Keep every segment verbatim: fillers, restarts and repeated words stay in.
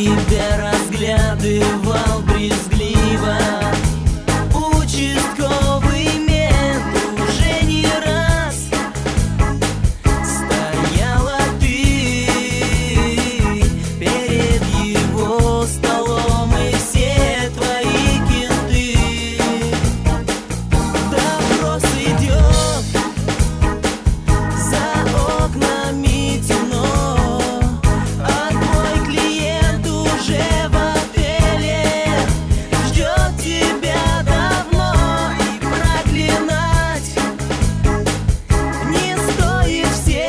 тебя разглядывал брезгливо. Участковый мент уже не раз. Стояла ты перед его столом, и все твои кенты. Допрос идет, за окнами темно, а твой клиент уже в отеле ждет тебя давно. И проклинать не стоит всех,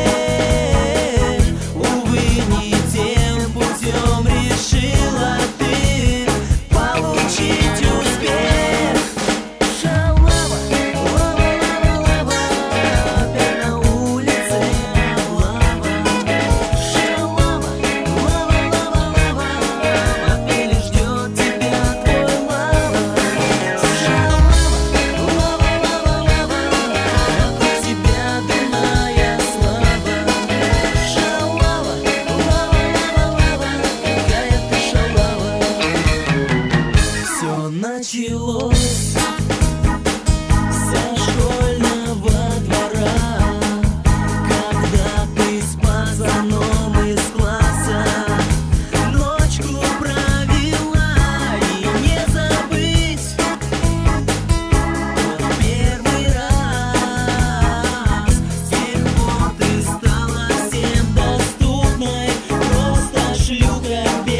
увы, не тем путем решила ты получить успех. Шалава, лава-лава-лава, опять на улице лава. Шалава, лава-лава-лава, в отеле ждет тебя твой лава. Шалава, лава-лава-лава, вокруг тебя дурная слава. Шалава, лава-лава-лава, какая ты шалава. Все началось со школьного двора, когда ты с пацаном из класса ночку провела. И не забыть тот первый раз. С тех пор ты стала всем доступной, просто шлюха.